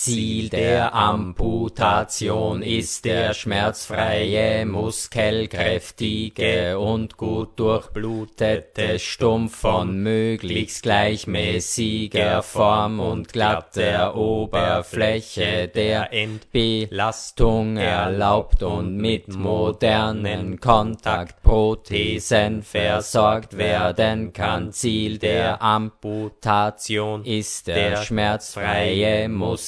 Ziel der Amputation ist der schmerzfreie, muskelkräftige und gut durchblutete Stumpf von möglichst gleichmäßiger Form und glatter Oberfläche, der Entbelastung erlaubt und mit modernen Kontaktprothesen versorgt werden kann. Ziel der Amputation ist der schmerzfreie,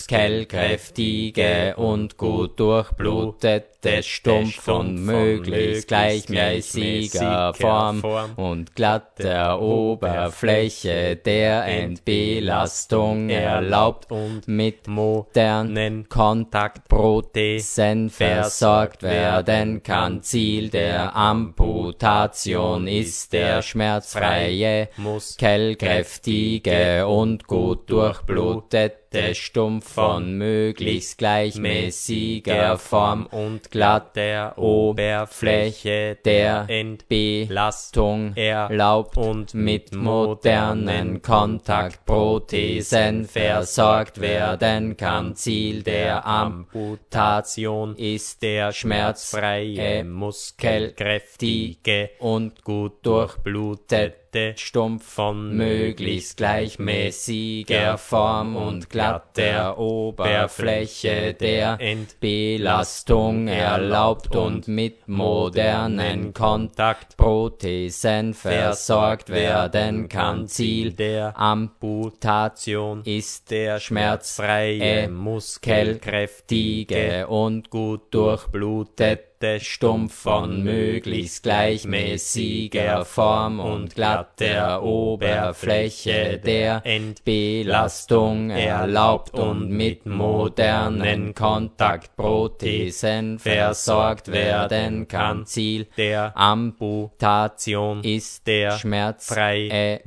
muskelkräftige und gut durchblutete Stumpf von möglichst gleichmäßiger Form und glatter Oberfläche, der Entbelastung erlaubt und mit modernen Kontaktprothesen versorgt werden kann. Ziel der Amputation ist der schmerzfreie, muskelkräftige und gut durchblutete Stumpf von möglichst gleichmäßiger Form und glatter Oberfläche, der Entbelastung erlaubt und mit modernen Kontaktprothesen versorgt werden kann. Ziel der Amputation ist der schmerzfreie, muskelkräftige und gut durchblutete Stumpf von möglichst gleichmäßiger Form und glatter Oberfläche, der Entbelastung erlaubt und mit modernen Kontaktprothesen versorgt werden kann. Ziel der Amputation ist der schmerzfreie, muskelkräftige und gut durchblutete Stumpf von möglichst gleichmäßiger Form und glatter Oberfläche, der Entbelastung erlaubt und mit modernen Kontaktprothesen versorgt werden kann. Ziel der Amputation ist der schmerzfreie,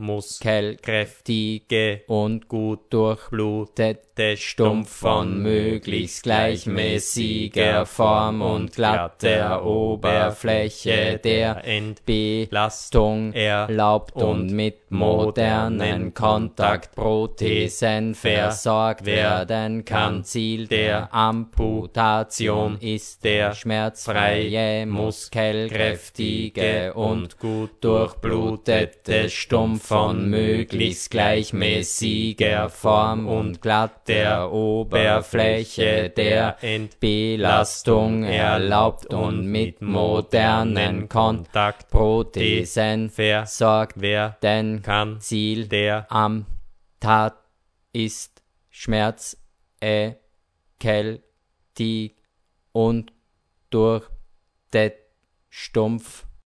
muskelkräftige und gut durchblutete Stumpf von möglichst gleichmäßiger Form und glatter Oberfläche, der Entbelastung erlaubt und mit modernen Kontaktprothesen versorgt werden kann. Ziel der Amputation ist der schmerzfreie, muskelkräftige und gut durchblutete Stumpf von möglichst gleichmäßiger Form und glatter Oberfläche, der Entbelastung erlaubt und mit modernen Kontaktprothesen versorgt werden kann. Ziel der Amputation ist Schmerz, kältig und durch det Stumpf